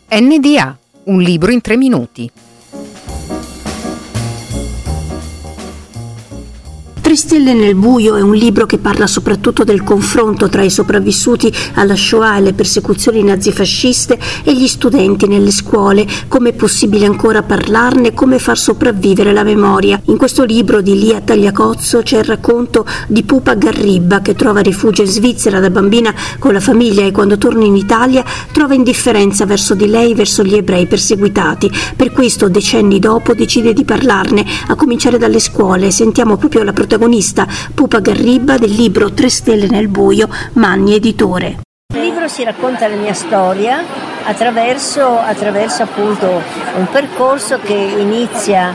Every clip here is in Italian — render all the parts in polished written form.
NDA, un libro in 3 minuti. 3 stelle nel buio è un libro che parla soprattutto del confronto tra i sopravvissuti alla Shoah e le persecuzioni nazifasciste e gli studenti nelle scuole, come è possibile ancora parlarne, come far sopravvivere la memoria. In questo libro di Lia Tagliacozzo c'è il racconto di Pupa Garribba, che trova rifugio in Svizzera da bambina con la famiglia e quando torna in Italia trova indifferenza verso di lei, verso gli ebrei perseguitati. Per questo, decenni dopo, decide di parlarne, a cominciare dalle scuole. Sentiamo proprio la protagonista Pupa Garribba del libro 3 stelle nel buio, Manni editore. Il libro si racconta la mia storia attraverso appunto un percorso che inizia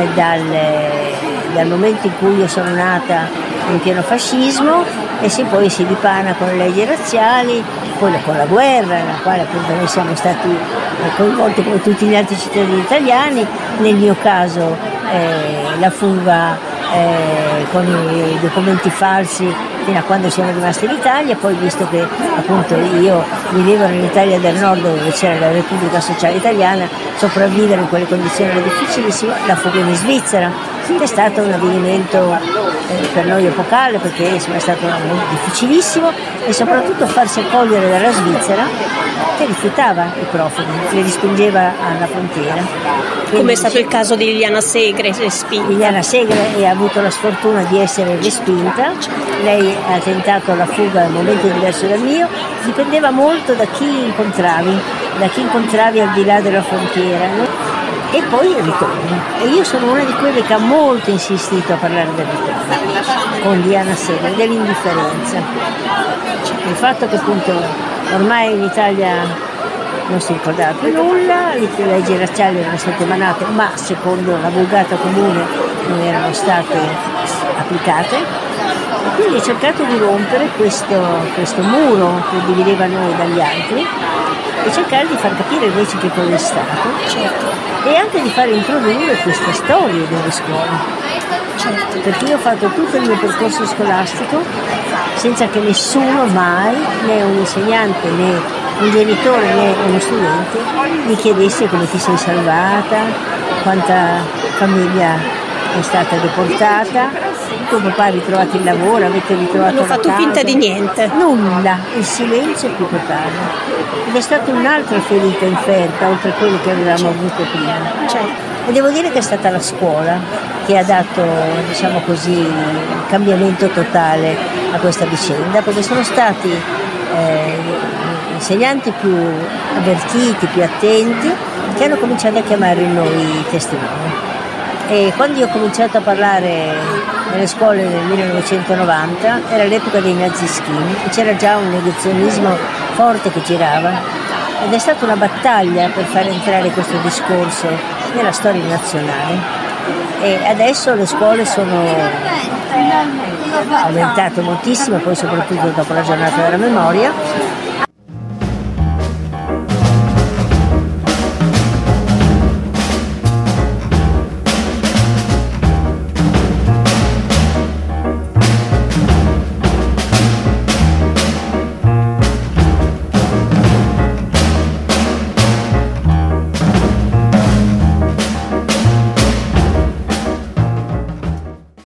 dal momento in cui io sono nata in pieno fascismo e poi si dipana con le leggi razziali, poi con la guerra, nella quale appunto noi siamo stati coinvolti come tutti gli altri cittadini italiani, nel mio caso la fuga con i documenti falsi fino a quando siamo rimasti in Italia, poi visto che appunto io vivevo nell'Italia del Nord dove c'era la Repubblica Sociale Italiana, sopravvivere in quelle condizioni era difficilissimo, la fuga in Svizzera è stato un avvenimento per noi epocale perché è stato difficilissimo e soprattutto farsi accogliere dalla Svizzera che rifiutava i profughi, li respingeva alla frontiera. Come è stato il caso di Liliana Segre, respinta. Liliana Segre ha avuto la sfortuna di essere respinta, lei ha tentato la fuga in un momento diverso dal mio, dipendeva molto da chi incontravi al di là della frontiera, no? E poi il ritorno. E io sono una di quelle che ha molto insistito a parlare del ritorno con Liliana Segre, dell'indifferenza. Il fatto che appunto ormai in Italia non si ricordava più nulla, le leggi razziali erano state emanate, ma secondo la vulgata comune non erano state applicate. E quindi ho cercato di rompere questo muro che divideva noi dagli altri e cercare di far capire invece che cosa è stato, e anche di far introdurre questa storia nelle scuole. Perché io ho fatto tutto il mio percorso scolastico senza che nessuno mai, né un insegnante né un genitore né uno studente, mi chiedesse come ti sei salvata, quanta famiglia è stata deportata, tuo papà ha ritrovato il lavoro, avete ritrovato non ho fatto finta di niente. Nulla, il silenzio più totale. Ed è stata un'altra ferita inferta oltre a quelle che avevamo avuto prima. E devo dire che è stata la scuola che ha dato, diciamo così, il cambiamento totale a questa vicenda, perché sono stati insegnanti più avvertiti, più attenti, che hanno cominciato a chiamare noi testimoni. E quando io ho cominciato a parlare nelle scuole nel 1990 era l'epoca dei nazischini e c'era già un negazionismo forte che girava ed è stata una battaglia per far entrare questo discorso nella storia nazionale. E adesso le scuole sono aumentate moltissimo, poi soprattutto dopo la giornata della memoria,